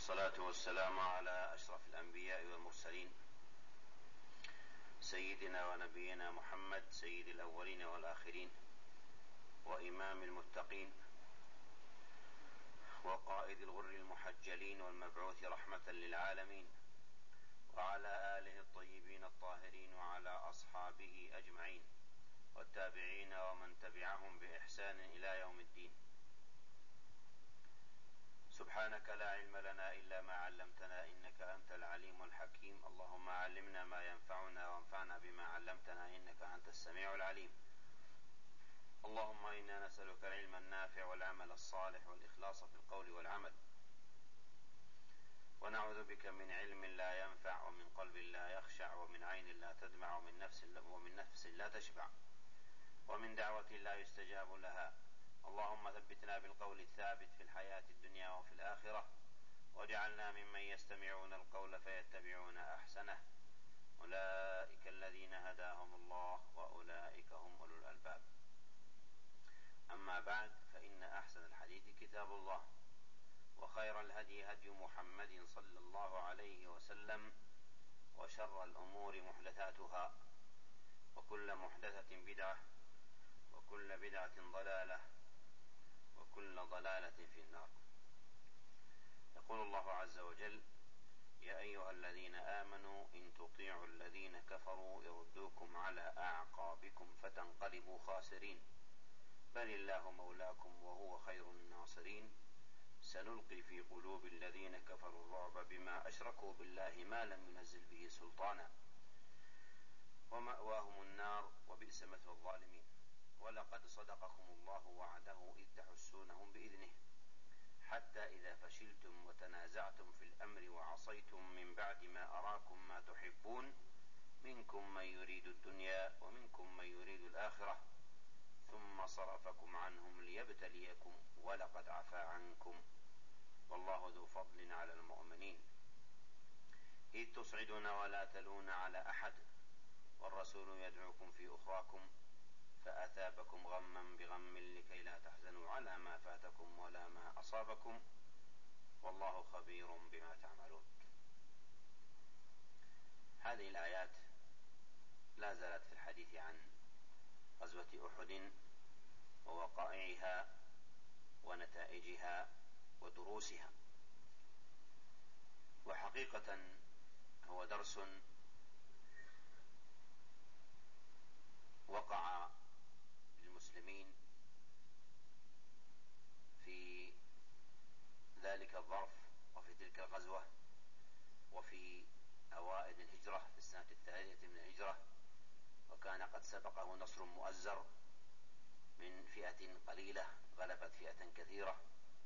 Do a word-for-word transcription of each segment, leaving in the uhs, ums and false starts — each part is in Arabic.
والصلاة والسلام على أشرف الأنبياء والمرسلين سيدنا ونبينا محمد سيد الأولين والآخرين وإمام المتقين وقائد الغر المحجلين والمبعوث رحمة للعالمين، وعلى آله الطيبين الطاهرين وعلى أصحابه أجمعين والتابعين ومن تبعهم بإحسان إلى يوم الدين. سبحانك لا علم لنا إلا ما علمتنا إنك أنت العليم الحكيم. اللهم علمنا ما ينفعنا وانفعنا بما علمتنا إنك أنت السميع العليم. اللهم إنا نسألك العلم النافع والعمل الصالح والإخلاص في القول والعمل، ونعوذ بك من علم لا ينفع ومن قلب لا يخشع ومن عين لا تدمع ومن نفس ومن نفس لا تشبع ومن دعوة لا يستجاب لها. اللهم ثبتنا بالقول الثابت في الحياة الدنيا وفي الآخرة، واجعلنا ممن يستمعون القول فيتبعون أحسنه. أولئك الذين هداهم الله وأولئك هم أولو الألباب. أما بعد، فإن أحسن الحديث كتاب الله، وخير الهدي هدي محمد صلى الله عليه وسلم، وشر الأمور محدثاتها، وكل محدثة بدعة، وكل بدعة ضلالة، وكل ضلالة في النار. يقول الله عز وجل: يا أيها الذين آمنوا إن تطيعوا الذين كفروا يردوكم على أعقابكم فتنقلبوا خاسرين، بل الله مولاكم وهو خير الناصرين. سنلقي في قلوب الذين كفروا الرعب بما أشركوا بالله ما لم ينزل به سلطانا، ومأواهم النار وبئس مثوى الظالمين. ولقد صدقكم الله وعده إذ تحسونهم بإذنه، حتى إذا فشلتم وتنازعتم في الأمر وعصيتم من بعد ما أراكم ما تحبون، منكم من يريد الدنيا ومنكم من يريد الآخرة، ثم صرفكم عنهم ليبتليكم ولقد عفا عنكم، والله ذو فضل على المؤمنين. إذ تصعدون ولا تلون على أحد والرسول يدعوكم في أخراكم فأثابكم غما بغم لكي لا تحزنوا على ما فاتكم ولا ما أصابكم، والله خبير بما تعملون. هذه الآيات لا زالت في الحديث عن غزوة أحد ووقائعها ونتائجها ودروسها. وحقيقة هو درس وقع للمسلمين في ذلك الظرف وفي تلك الغزوة وفي أوائل الهجرة في السنة الثالثة من الهجرة، وكان قد سبقه نصر مؤزر من فئة قليلة غلبت فئة كثيرة.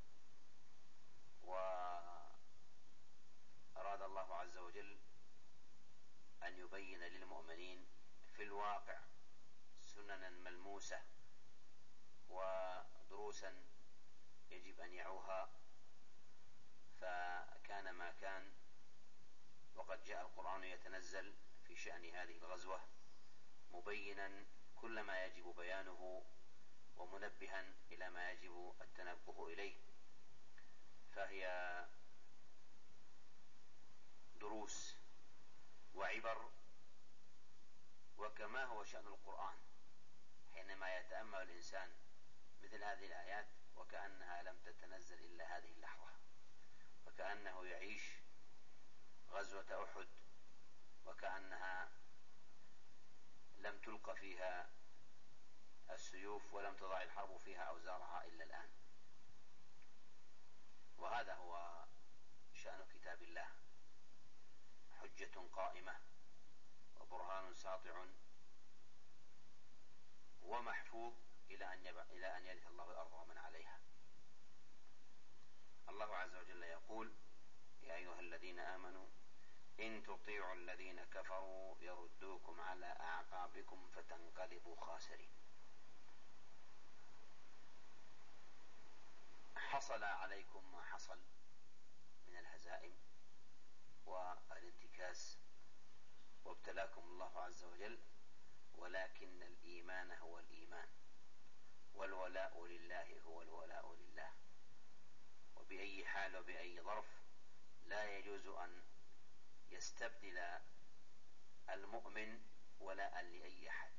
وأراد الله عز وجل أن يبين للمؤمنين في الواقع سننا ملموسة ودروسا يجب أن يعوها، فكان ما كان، وقد جاء القرآن يتنزل في شأن هذه الغزوة مبينا كل ما يجب بيانه ومنبها إلى ما يجب التنبه إليه، فهي دروس وعبر. وكما هو شأن القرآن حينما يتأمل الإنسان مثل هذه الآيات وكأنها لم تتنزل إلا هذه اللحظة، وكأنه يعيش غزوة أحد وكأنها لم تلق فيها السيوف ولم تضع الحرب فيها أوزارها إلا الآن. وهذا هو شأن كتاب الله، حجة قائمة وبرهان ساطع ومحفوظ إلى أن, يبع... إلى أن يرث الله الأرض ومن عليها. الله عز وجل يقول: يا أيها الذين آمنوا إن تطيعوا الذين كفروا يردوكم على أعقابكم فتنقلبوا خاسرين. حصل عليكم ما حصل من الهزائم والانتكاس وابتلاكم الله عز وجل، ولكن الإيمان هو الإيمان، والولاء لله هو الولاء لله. وبأي حال وبأي ظرف لا يجوز أن يستبدل المؤمن ولاء لأي أحد.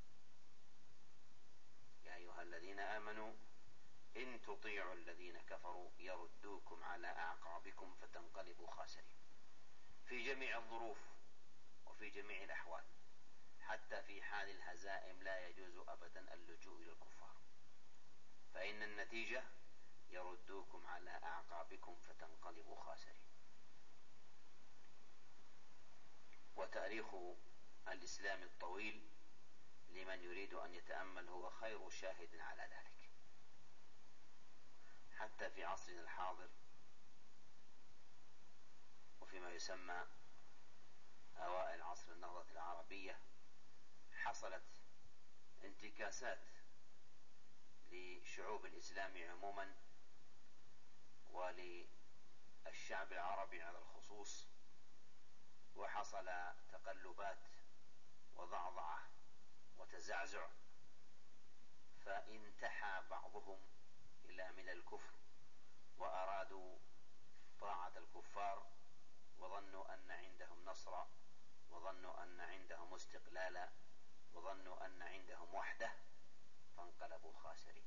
يا أيها الذين آمنوا إن تطيعوا الذين كفروا يردوكم على أعقابكم فتنقلبوا خاسرين، في جميع الظروف وفي جميع الأحوال، حتى في حال الهزائم لا يجوز أبدا اللجوء إلى الكفار، فإن النتيجة يردوكم على أعقابكم فتنقلبوا خاسرين. وتاريخ الإسلام الطويل لمن يريد أن يتأمل هو خير شاهد على ذلك. حتى في عصرنا الحاضر وفيما يسمى أوائل عصر النهضة العربية حصلت انتكاسات لشعوب الإسلام عموما وللشعب العربي على الخصوص، وحصل تقلبات وضعضعة وتزعزع، فانتحى بعضهم إلى من الكفر وأرادوا طاعة الكفار، وظنوا أن عندهم نصرا، وظنوا أن عندهم استقلالا، وظنوا أن عندهم وحدة، فانقلبوا خاسرين.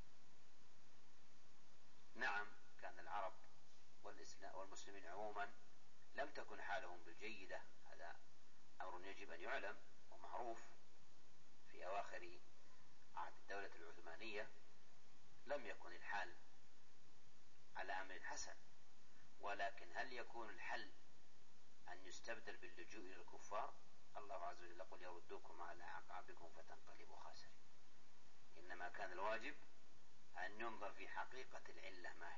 نعم، كان العرب والمسلمين عموما لم تكن حالهم بالجيدة، هذا أمر يجب أن يعلم ومعروف. في أواخر عهد الدولة العثمانية لم يكن الحال على أمر حسن، ولكن هل يكون الحل أن يستبدل باللجوء إلى الكفار؟ الله عز وجل يقول يردوكم على أعقابكم فتنقلبوا خاسرين. إنما كان الواجب أن ينظر في حقيقة العلة ما هي.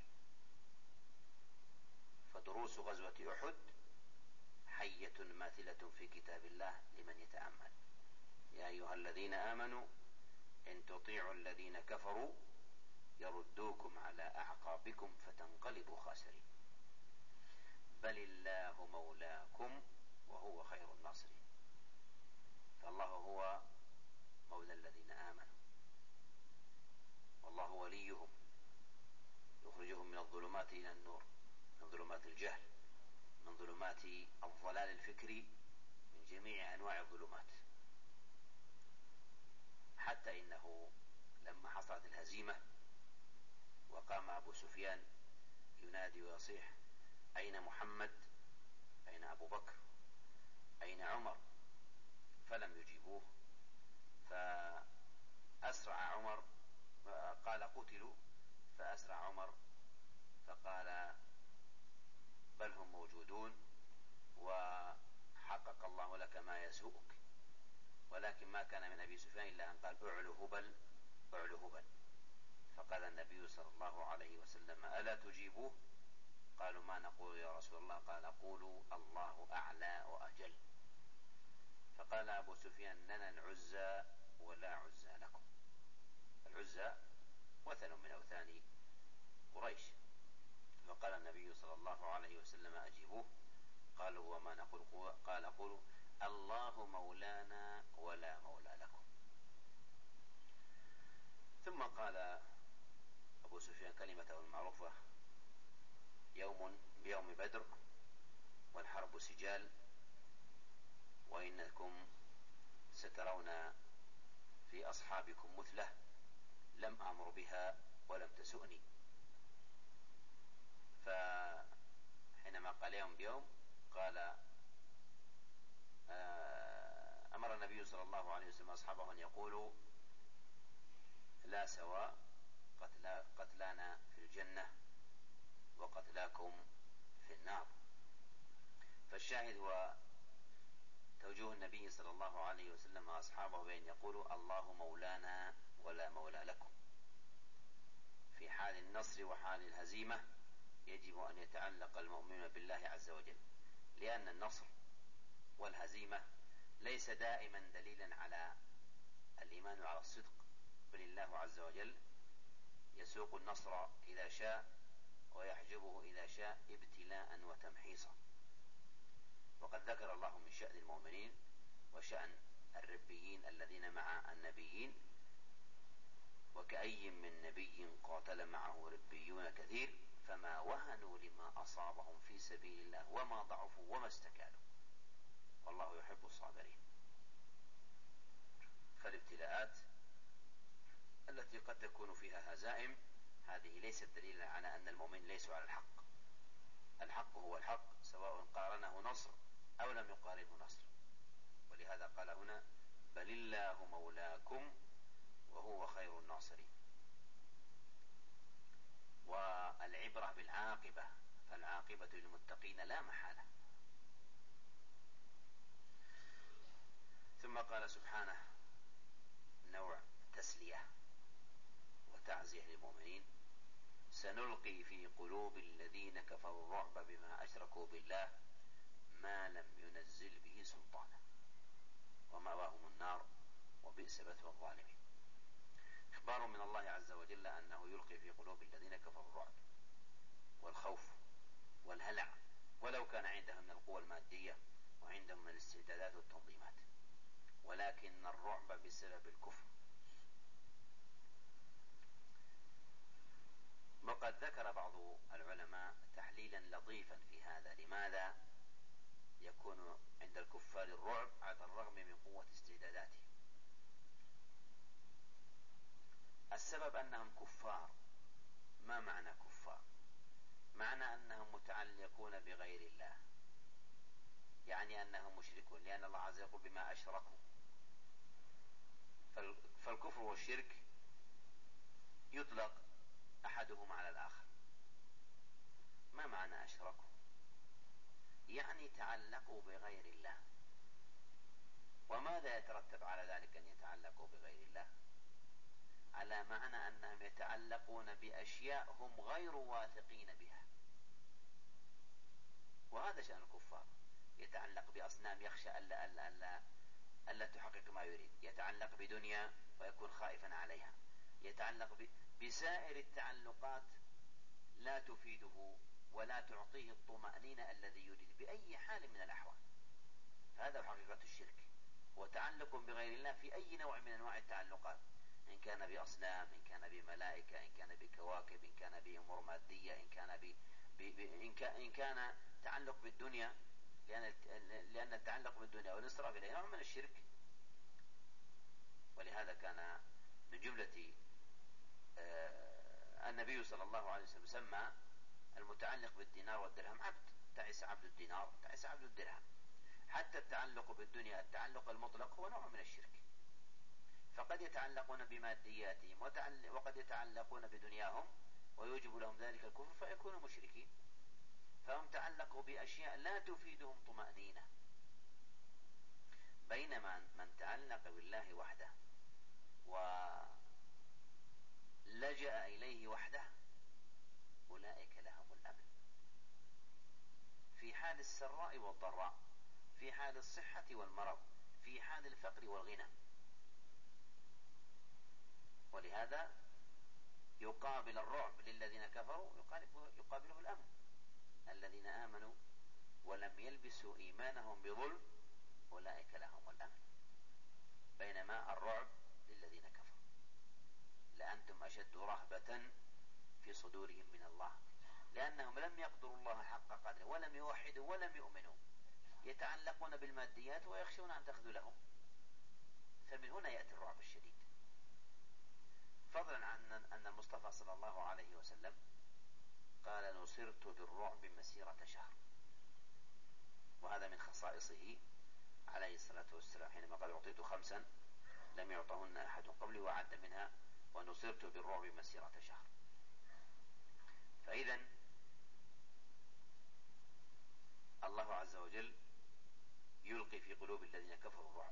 فدروس غزوة أحد حية ماثلة في كتاب الله لمن يتأمل. يا أيها الذين آمنوا إن تطيعوا الذين كفروا يردوكم على أعقابكم فتنقلبوا خاسرين، بل الله مولاكم وهو خير الناصرين. فالله هو مولى الذين آمنوا، والله وليهم يخرجهم من الظلمات إلى النور، من ظلمات الجهل، من ظلمات الضلال الفكري، من جميع أنواع الظلمات. حتى إنه لما حصلت الهزيمة وقام أبو سفيان ينادي ويصيح أين محمد، أين أبو بكر، أين عمر، فلم يجيبوه، فأسرع عمر، قال قتلوا، فأسرع عمر فقال بل هم موجودون وحقق الله لك ما يسوءك. ولكن ما كان من أبي سفيان إلا أن قال أعلو هبل أعلو هبل. فقال النبي صلى الله عليه وسلم ألا تجيبوه؟ قالوا ما نقول يا رسول الله؟ قال قولوا الله أعلى وأجل. فقال أبو سفيان لنا العزى ولا عزى لكم. العزى وثن من أوثان قريش. فقال النبي صلى الله عليه وسلم أجيبوه. قالوا وما نقول؟ قال قولوا الله مولانا ولا مولى لكم. ثم قال أبو سفيان كلمته المعروفة يوم بيوم بدر والحرب سجال، وإنكم سترون في أصحابكم مثله لم أمر بها ولم تسؤني. فحينما قال يوم بيوم قال أمر النبي صلى الله عليه وسلم أصحابه أن يقولوا لا سواء قتلا قتلانا في الجنة وقتلاكم في النار. فالشاهد هو توجيه النبي صلى الله عليه وسلم وأصحابه بأن يقولوا الله مولانا ولا مولى لكم. في حال النصر وحال الهزيمة يجب أن يتعلق المؤمنون بالله عز وجل، لأن النصر والهزيمة ليس دائما دليلا على الإيمان وعلى الصدق، بل الله عز وجل يسوق النصر إذا شاء ويحجبه إذا شاء ابتلاء وتمحيصا. وقد ذكر الله من شأن المؤمنين وشأن الربيين الذين مع النبيين وكأي من نبي قاتل معه ربيون كثير فما وهنوا لما أصابهم في سبيل الله وما ضعفوا وما استكانوا والله يحب الصابرين. فالابتلاءات التي قد تكون فيها هزائم هذه ليست دليلا على أن المؤمن ليسوا على الحق. الحق هو الحق سواء قارنه نصر أو لم يقارنه نصر. ولهذا قال هنا بل الله مولاكم وهو خير الناصرين. والعبرة بالعاقبة، فالعاقبة للمتقين لا محالة. ثم قال سبحانه نوع تسلية وتعزية للمؤمنين سنلقي في قلوب الذين كفروا الرعب بما أشركوا بالله ما لم ينزل به سلطانا ومأواهم النار وبئس مثوى الظالمين. إخبار من الله عز وجل أنه يلقي في قلوب الذين كفروا الرعب والخوف والهلع ولو كان عندهم من القوى المادية وعندهم من الاستعدادات والتنظيمات، ولكن الرعب بسبب الكفر. وقد ذكر بعض العلماء تحليلا لطيفا في هذا. لماذا يكون عند الكفار الرعب على الرغم من قوة استعداداتهم؟ السبب أنهم كفار. ما معنى كفار؟ معنى أنهم متعلقون بغير الله، يعني أنهم مشركون، لأن الله عز وجل يقول بما أشركوا. فالكفر والشرك يطلق أحدهما على الآخر. ما معنى أشركوا؟ يعني تعلقوا بغير الله. وماذا يترتب على ذلك أن يتعلقوا بغير الله؟ على معنى أنهم يتعلقون بأشياء هم غير واثقين بها. وهذا شأن الكفار، يتعلق بأصنام يخشى ألا, ألا, ألا, ألا تحقق ما يريد، يتعلق بدنيا ويكون خائفا عليها، يتعلق بسائر التعلقات لا تفيده ولا تعطيه الطمأنينة الذي يريد بأي حال من الأحوال. هذا حقيقة الشرك، هو تعلق بغير الله في أي نوع من أنواع التعلقات، إن كان بأصنام، إن كان بملائكة، إن كان بكواكب، إن كان بأمور مادية، إن كان ب... ب... ب... إن, ك... إن كان تعلق بالدنيا، لأن لأن التعلق بالدنيا والإسراف إليه نوع من الشرك. ولهذا كان من جملة آه النبي صلى الله عليه وسلم سمى المتعلق بالدينار والدرهم عبد، تعس عبد الدينار، تعس عبد الدرهم. حتى التعلق بالدنيا التعلق المطلق هو نوع من الشرك. فقد يتعلقون بمادياتهم وقد يتعلقون بدنياهم ويوجب لهم ذلك الكفر فيكونوا مشركين. فهم تعلقوا بأشياء لا تفيدهم طمأنينة. بينما من تعلق بالله وحده ولجأ إليه وحده أولئك لهم الأمن في حال السراء والضراء، في حال الصحة والمرض، في حال الفقر والغنى. ولهذا يقابل الرعب للذين كفروا يقابله الأمن. الذين آمنوا ولم يلبسوا إيمانهم بظلم أولئك لهم الأمن. بينما الرعب للذين كفروا لأنتم أشد رهبة في صدورهم من الله، لأنهم لم يقدروا الله حق قدره ولم يوحدوا ولم يؤمنوا، يتعلقون بالماديات ويخشون أن تخذلهم. فمن هنا يأتي الرعب الشديد. فضلا عن أن المصطفى صلى الله عليه وسلم قال نصرت بالرعب مسيرة شهر، وهذا من خصائصه عليه الصلاة والسلام حينما قال أعطيت خمسا لم يعطهن أحد قبلي وعد منها ونصرت بالرعب مسيرة شهر. فإذا الله عز وجل يلقي في قلوب الذين كفروا الرعب،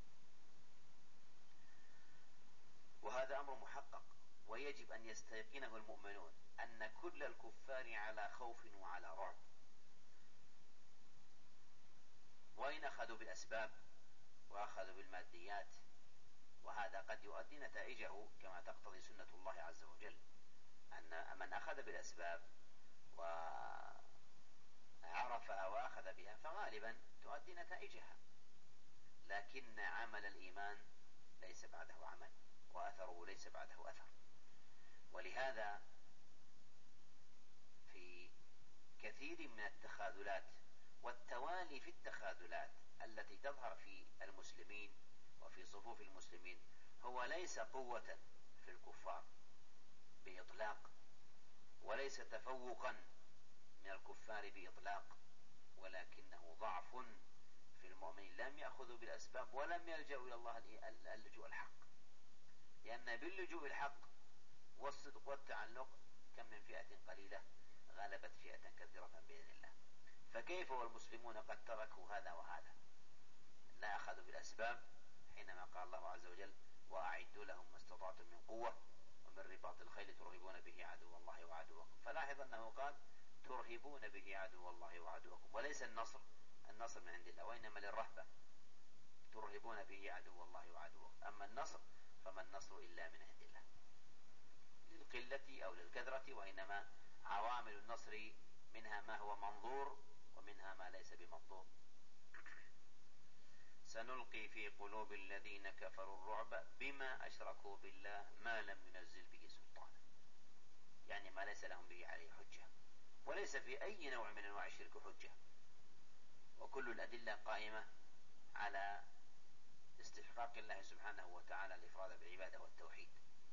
وهذا أمر محقق ويجب أن يستيقنه المؤمنون أن كل الكفار على خوف وعلى رعب، وإن أخذوا بالأسباب وأخذوا بالماديات، وهذا قد يؤدي نتائجه كما تقتضي سنة الله عز وجل، أن من أخذ بالأسباب وعرفها وأخذ بها فغالبا تؤدي نتائجها، لكن عمل الإيمان ليس بعده عمل وأثره ليس بعده أثر. ولهذا كثير من التخاذلات والتوالي في التخاذلات التي تظهر في المسلمين وفي صفوف المسلمين هو ليس قوة في الكفار بإطلاق، وليس تفوقا من الكفار بإطلاق، ولكنه ضعف في المؤمنين. لم يأخذوا بالأسباب ولم يلجأوا إلى الله اللجوء الحق، لأن باللجوء الحق والصدق والتعلق كم من فئة قليلة غلبت فئة كثيرة بإذن الله. فكيف والمسلمون قد تركوا هذا وهذا، لا أخذوا بالأسباب حينما قال الله عز وجل وأعدوا لهم ما استطعتم من قوة ومن رباط الخيل ترهبون به عدو الله وعدوكم. فلاحظ أنه قال ترهبون به عدو الله وعدوكم، وليس النصر، النصر من عند الله، وإنما للرهبة ترهبون به عدو الله وعدوكم. أما النصر فما النصر إلا من عند الله للقلة أو للكثرة، وإنما عوامل النصر منها ما هو منظور ومنها ما ليس بمنظور. سنلقي في قلوب الذين كفروا الرعب بما أشركوا بالله ما لم ينزل به سلطانا، يعني ما ليس لهم به عليه حجة، وليس في أي نوع من أنواع الشرك حجة، وكل الأدلة قائمة على استحقاق الله سبحانه وتعالى الإفراد بالعبادة والتوحيد.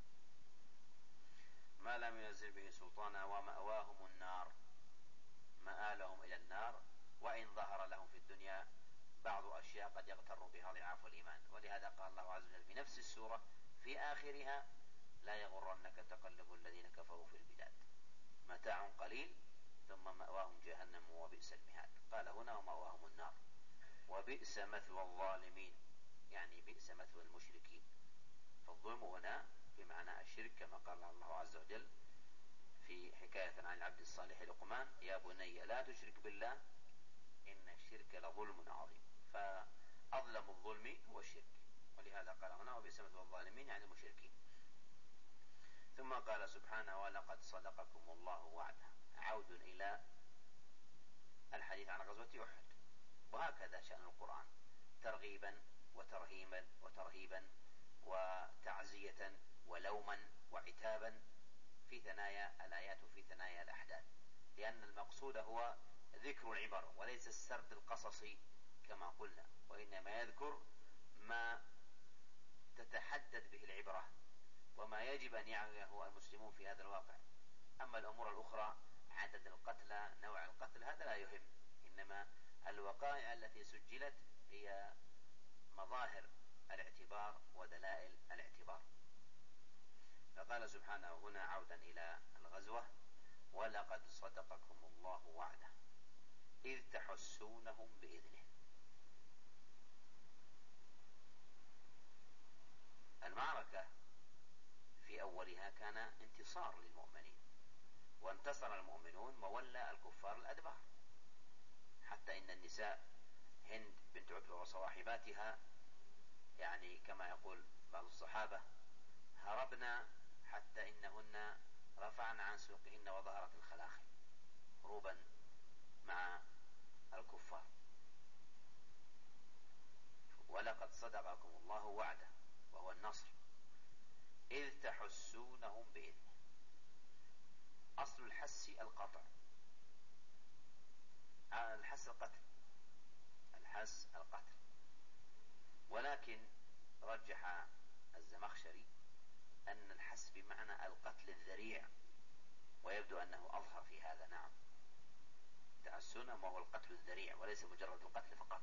ما لم ينزل به سلطانا ومأواهم النار، مآلهم إلى النار، وإن ظهر لهم في الدنيا بعض أشياء قد يغتر بها ضعاف الإيمان. ولهذا قال الله عز وجل في نفس السورة في آخرها لا يغرنك تقلب الذين كفروا في البلاد متاع قليل ثم مأواهم جهنم وبئس المهاد. قال هنا ومأواهم النار وبئس مثوى الظالمين، يعني بئس مثوى المشركين. فالظلم هنا بمعنى الشرك، كما قال الله عز وجل في حكاية عن العبد الصالح لقمان يا بني لا تشرك بالله إن الشرك لظلم عظيم. فأظلم الظلم هو الشرك، ولهذا قال هنا وبئس مثوى الظالمين يعني المشركين. ثم قال سبحانه ولقد صدقكم الله وعده، عود إلى الحديث عن غزوة أحد. وهكذا شأن القرآن، ترغيبا وترهيبا وترهيبا وتعزية ولوما وعتابا في ثنايا الآيات وفي ثنايا الأحداث، لأن المقصود هو ذكر العبر وليس السرد القصصي كما قلنا، وإنما يذكر ما تتحدد به العبرة وما يجب أن يعيه المسلمون في هذا الواقع. أما الأمور الأخرى عدد القتلى نوع القتل هذا لا يهم، إنما الوقائع التي سجلت هي مظاهر الاعتبار ودلائل الاعتبار. فقال سبحانه هنا عودا إلى الغزوة ولقد صدقكم الله وعده إذ تحسونهم بإذنه. المعركة في أولها كان انتصار للمؤمنين، وانتصر المؤمنون وولى الكفار الأدبار، حتى إن النساء هند بنت عتبة وصواحباتها يعني كما يقول بعض الصحابة هربنا حتى إنهن رفعن عن سوقهن وظهرت الخلاخل هروبا مع الكفار. ولقد صدقكم الله وعده وهو النصر إذ تحسونهم بإذنه. أصل الحس القطع، الحس القتل، الحس القتل، ولكن رجح الزمخشري أن الحس بمعنى القتل الذريع، ويبدو أنه أظهر في هذا. نعم، تحسونهم وهو القتل الذريع وليس مجرد القتل فقط،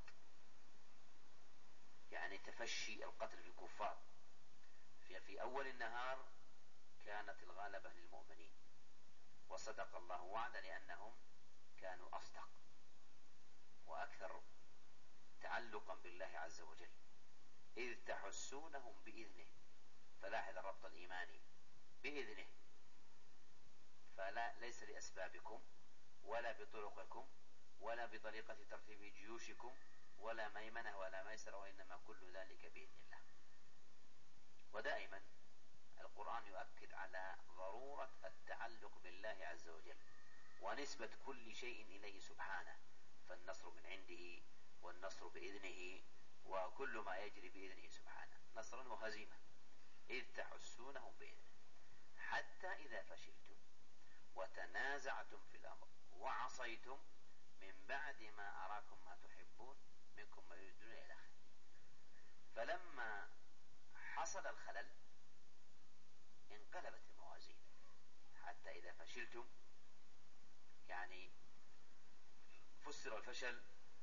يعني تفشي القتل في الكفار. في, في أول النهار كانت الغالبة للمؤمنين، وصدق الله وعده لأنهم كانوا أصدق وأكثر تعلقا بالله عز وجل. إذ تحسونهم بإذنه، فلاحظ الربط الإيماني بإذنه، فلا ليس لأسبابكم ولا بطرقكم ولا بطريقة ترتيب جيوشكم ولا ميمنة ولا ميسر، وإنما كل ذلك بإذن الله. ودائما القرآن يؤكد على ضرورة التعلق بالله عز وجل ونسبة كل شيء إليه سبحانه، فالنصر من عنده والنصر بإذنه وكل ما يجري بإذنه سبحانه، نصرا وهزيمة. إذ تحسونهم بإذنه حتى إذا فشلتم وتنازعتم في الأمر وعصيتم من بعد ما أراكم ما تحبون منكم ما يريدون إلى آخره. فلما حصل الخلل انقلبت الموازين، حتى إذا فشلتم، يعني فسر الفشل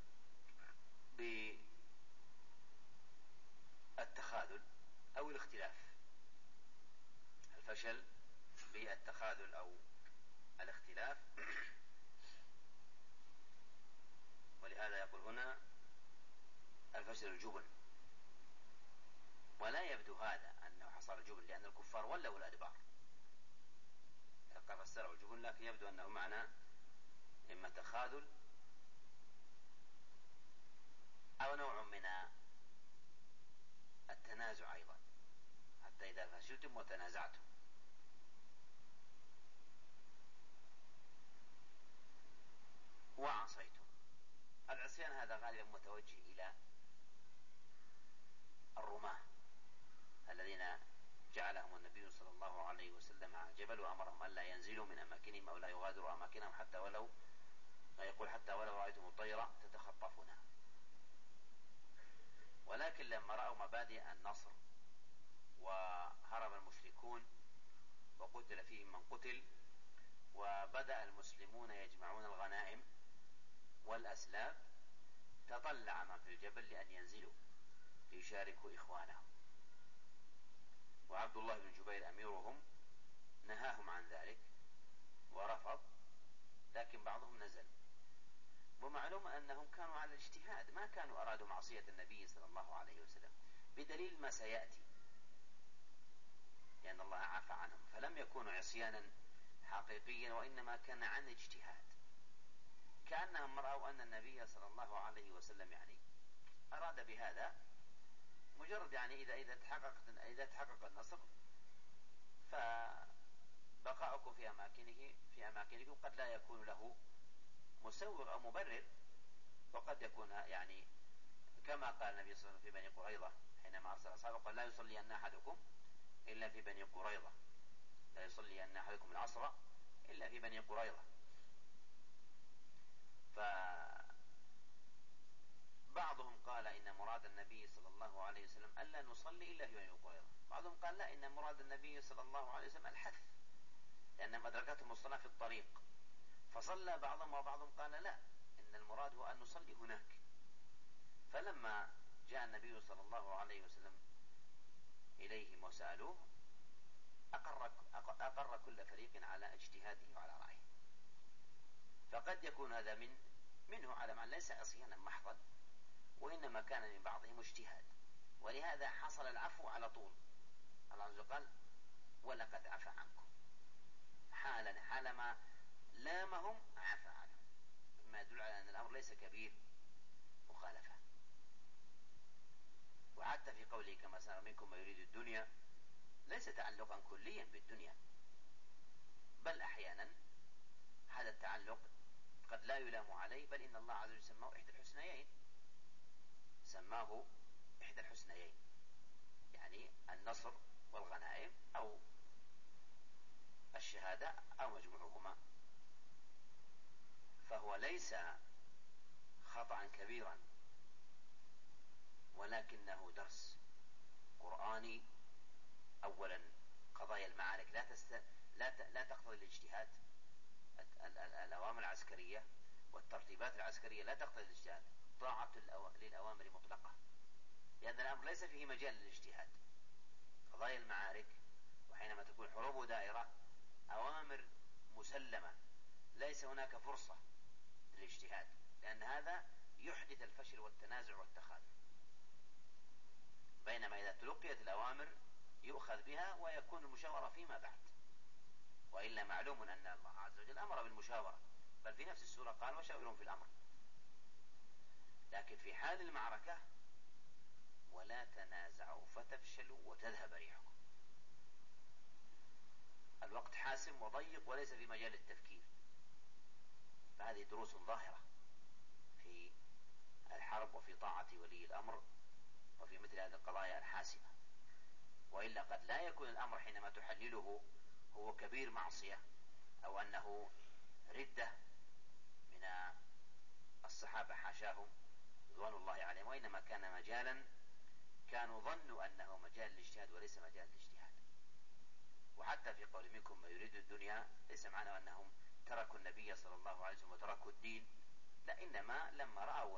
بالتخاذل أو الاختلاف. الفشل بالتخاذل أو الاختلاف. ولهذا يقول هنا الفشل الجبن، ولا يبدو هذا أنه حصل الجبن لأن الكفار ولوا الأدبار، قد فسره الجبن، لكن يبدو أنه معنى إما تخاذل أو نوع من التنازع أيضا، حتى إذا فشلتم وتنازعتم. وعصيتم. العصيان هذا غالبا متوجه إلى الرماة الذين جعلهم النبي صلى الله عليه وسلم على الجبل وأمرهم أن لا ينزلوا من أماكنهم أو لا يغادروا أماكنهم حتى ولو يقول حتى ولو رأيتم الطير تتخطفونها. ولكن لما رأوا مبادئ النصر وهرب المشركون وقتل فيهم من قتل، وبدأ المسلمون يجمعون الغنائم والأسلاب، تطلع من في الجبل لأن ينزلوا ليشاركوا إخوانهم، وعبد الله بن جبير أميرهم نهاهم عن ذلك ورفض، لكن بعضهم نزل. ومعلوم أنهم كانوا على الاجتهاد، ما كانوا أرادوا معصية النبي صلى الله عليه وسلم، بدليل ما سيأتي، لأن الله عفى عنهم، فلم يكونوا عصيانا حقيقيا، وإنما كان عن اجتهاد، كأنهم رأوا أن النبي صلى الله عليه وسلم يعني أراد بهذا مجرد يعني إذا إذا تحقق إذا تحقق النصر فبقاؤكم في أماكنه في أماكنكم قد لا يكون له مسوغ أو مبرر، وقد يكون يعني كما قال النبي صلى الله عليه وسلم في بني قريظة حينما أرسل أصحابه قال لا يصلي أن أحدكم إلا في بني قريظة، لا يصلي أن أحدكم العصر إلا في بني قريظة. فبعضهم قال إن مراد النبي صلى الله عليه وسلم ألا نصلي إلا في بني قريظة، بعضهم قال لا، إن مراد النبي صلى الله عليه وسلم الحث، لأن أدركتهم الصلاة في الطريق فصلى بعضهم، وبعضهم قال لا، إن المراد هو أن نصلي هناك. فلما جاء النبي صلى الله عليه وسلم إليهم وسألوه أقر, أقر كل فريق على اجتهاده وعلى رأيه. فقد يكون هذا من منه على معنى ليس عصيانا محضا، وإنما كان من بعضهم اجتهاد، ولهذا حصل العفو على طول. الله عز وجل قال ولقد عفى عنكم، حالا حالما لامهم عفى عنهم، مما يدل على أن الأمر ليس كبير مخالفة. وحتى في قوله كما سار منكم ما يريد الدنيا ليس تعلقا كليا بالدنيا، بل أحيانا هذا التعلق قد لا يلام عليه، بل إن الله عز وجل سماه إحدى الحسنيين، سماه إحدى الحسنيين، يعني النصر والغنائم أو الشهادة أو مجموعهما. فهو ليس خطأ كبيرا، ولكنه درس قرآني. أولا قضايا المعارك لا, تست... لا, ت... لا تقتضي الاجتهاد، الأوامر العسكرية والترتيبات العسكرية لا تقتضي الاجتهاد، طاعة للأوامر مطلقة، لأن الأمر ليس فيه مجال للاجتهاد. قضايا المعارك وحينما تكون حروب دائرة أوامر مسلمة، ليس هناك فرصة للاجتهاد، لأن هذا يحدث الفشل والتنازع والتخاذل. بينما إذا تلقيت الأوامر يؤخذ بها ويكون المشاورة فيما بعد، وإلا معلوم أن الله عز وجل أمر بالمشاورة، بل في نفس السورة قال وشاورهم في الأمر. لكن في حال المعركة ولا تنازعوا فتفشلوا وتذهب ريحكم، الوقت حاسم وضيق وليس في مجال التفكير. فهذه دروس ظاهرة في الحرب وفي طاعة ولي الأمر وفي مثل هذه القضايا الحاسمة. وإلا قد لا يكون الأمر حينما تحلله هو كبير معصية أو أنه ردة من الصحابة حاشاهم رضوان الله عليهم، وإنما كان مجالا كانوا ظنوا أنه مجال الاجتهاد وليس مجال الاجتهاد. وحتى في قول منكم من يريد الدنيا ليس معنى أنهم تركوا النبي صلى الله عليه وسلم وتركوا الدين، لا، إنما لما رأوا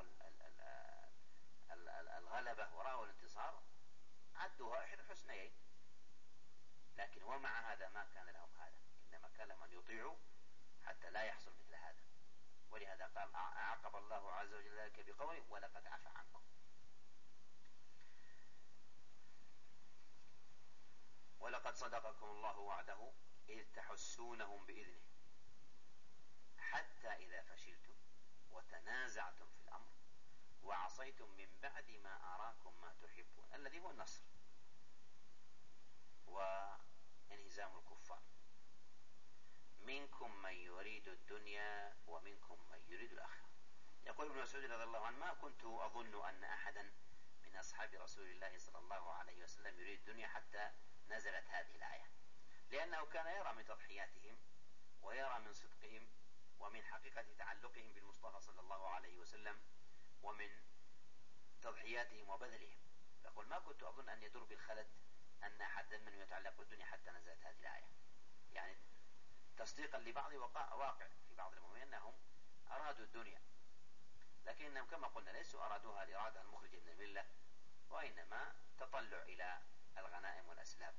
الغلبة ورأوا الانتصار عدوها إحدى الحسنيين، لكن ومع هذا ما كان لهم هذا، إنما كان لهم أن يطيعوا حتى لا يحصل مثل هذا. ولهذا قال أعقب الله عز وجل ذلك بقوله ولقد عفا عنكم. ولقد صدقكم الله وعده إذ تحسونهم بإذنه حتى إذا فشلتم وتنازعتم في الأمر وعصيتم من بعد ما أراكم ما تحبون، الذي هو النصر وانهزام الكفار، منكم من يريد الدنيا ومنكم من يريد الآخرة. يقول ابن مسعود رضي الله عنه: ما كنت أظن أن أحدا من أصحاب رسول الله صلى الله عليه وسلم يريد الدنيا حتى نزلت هذه الآية، لأنه كان يرى من تضحياتهم ويرى من صدقهم ومن حقيقة تعلقهم بالمصطفى صلى الله عليه وسلم ومن تضحياتهم وبذلهم. يقول: ما كنت أظن أن يدور بالخلد أن أحدا من يتعلق بالدنيا حتى نزلت هذه الآية، يعني تصديقا لبعض واقع في بعض المؤمنين أنهم أرادوا الدنيا، لكنهم كما قلنا ليسوا أرادوها الإرادة المخرجة من الملة، وإنما تطلع إلى الغنائم والأسلاب.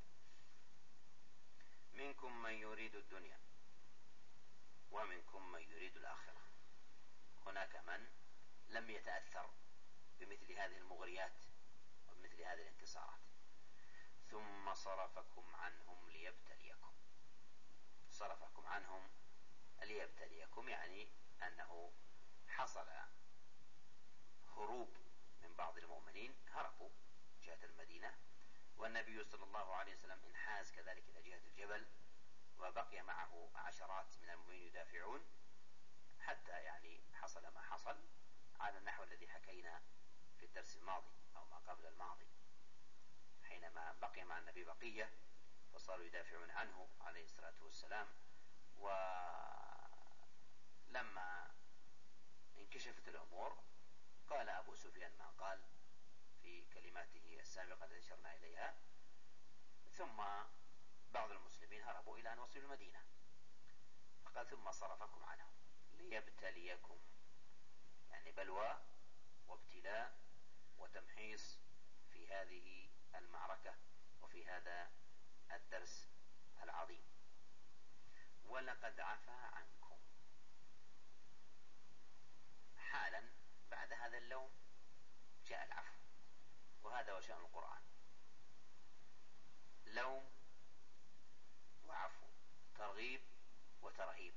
منكم من يريد الدنيا ومنكم من يريد الآخرة. هناك من لم يتأثر بمثل هذه المغريات وبمثل هذه الانتصارات. ثم صرفكم عنهم ليبتليكم. صرفكم عنهم ليبتليكم يعني أنه حصل هروب من بعض المؤمنين، هربوا جهة المدينة، والنبي صلى الله عليه وسلم انحاز كذلك إلى جهة الجبل، وبقي معه عشرات من المؤمنين يدافعون، حتى يعني حصل ما حصل على النحو الذي حكينا في الدرس الماضي أو ما قبل الماضي، حينما بقي مع النبي بقية فصاروا يدافعون عنه عليه الصلاة والسلام. ولما انكشفت الأمور قال أبو سفيان ما قال في كلماته السابقة التي أشرنا إليها، ثم بعض المسلمين هربوا إلى أن وصلوا المدينة، فقال: ثم صرفكم عنهم ليبتليكم، يعني بلوى وابتلاء وتمحيص في هذه المعركة وفي هذا الدرس العظيم. ولقد عفا عنكم، حالا بعد هذا اللوم جاء العفو، وهذا هو شأن القرآن، لوم وعفو، ترغيب وترهيب،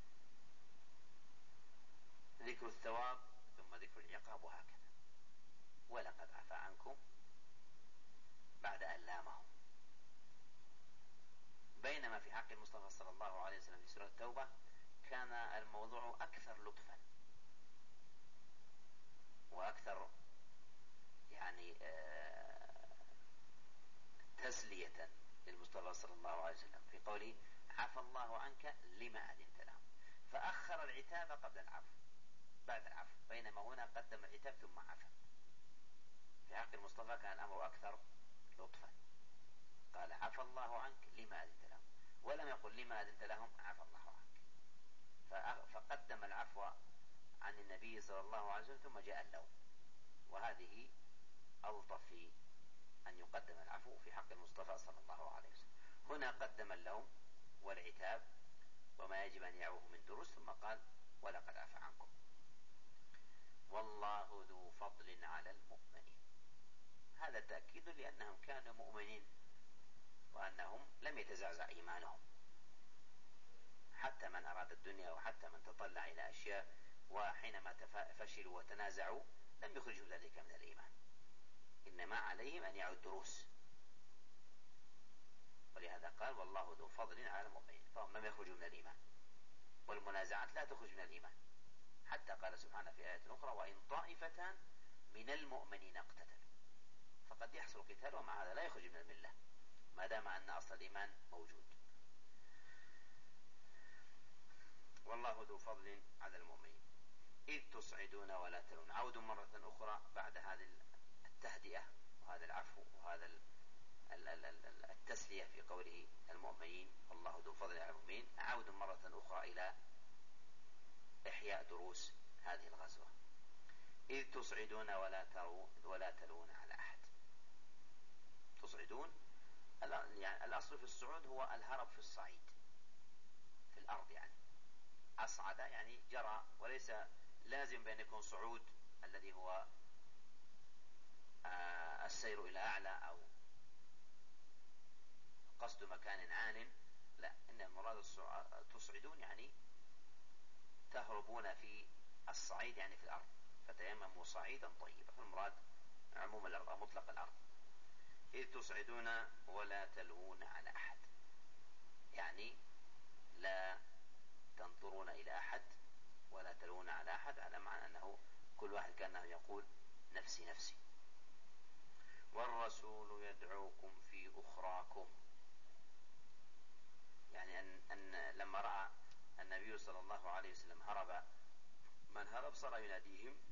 ذكر الثواب ثم ذكر العقاب، وهكذا. ولقد عفا عنكم بعد أن لامهم، بينما في حق المصطفى صلى الله عليه وسلم في سورة التوبة كان الموضوع أكثر لطفا وأكثر يعني تسلية للمصطفى صلى الله عليه وسلم في قوله: عفى الله عنك لما أذنت لهم، فأخر العتاب قبل العفو بعد العفو، بينما هنا قدم العتاب ثم عفى. في حق المصطفى كان الأمر أكثر لطفا، قال: عفى الله عنك لما أذنت لهم، ولم يقل لما أذنت لهم عفى الله عنك، فقدم العفو عن النبي صلى الله عليه وسلم ثم جاء اللوم، وهذه ألطف في أن يقدم العفو في حق المصطفى صلى الله عليه وسلم. هنا قدم اللوم والعتاب وما يجب أن يعوه من دروس، ثم قال: ولقد عفا عنكم والله ذو فضل على المؤمنين. هذا تأكيد لأنهم كانوا مؤمنين وأنهم لم يتزعزع إيمانهم، حتى من أراد الدنيا وحتى من تطلع إلى أشياء وحينما فشلوا وتنازعوا لم يخرجوا ذلك من الإيمان، إنما عليهم أن يعوا الدروس، ولهذا قال: والله ذو فضل على المؤمنين، فهم لم يخرجوا من الإيمان، والمنازعات لا تخرج من الإيمان، حتى قال سبحانه في آية أخرى: وإن طائفتان من المؤمنين اقتتلوا، فقد يحصل قتال ومع هذا لا يخرج من الملة ما دام أن أصل الإيمان موجود. والله ذو فضل على المؤمنين إذ تصعدون ولا تلون. عود مرة أخرى بعد هذه التهدئة وهذا العفو وهذا التسلية في قوله المؤمنين والله ذو فضل على المؤمنين، عود مرة أخرى إلى إحياء دروس هذه الغزوة. إذ تصعدون ولا ولا تلون على أحد. تصعدون يعني الأصل في الصعود هو الهرب في الصعيد في الأرض، يعني أصعد يعني جرى، وليس لازم بأن يكون صعود الذي هو السير إلى أعلى أو قصد مكان عال، لا، إن المراد تصعدون يعني تهربون في الصعيد يعني في الأرض، فتيمموا صعيدا طيبا، فالمراد عموم الأرض أو مطلق الأرض. إذ تصعدون ولا تلوون على أحد، يعني لا تنظرون إلى أحد ولا تلوون على أحد، على معنى أنه كل واحد كأنه يقول نفسي نفسي. والرسول يدعوكم في أخراكم، يعني أن, أن لما رأى النبي صلى الله عليه وسلم هرب من هرب صار يناديهم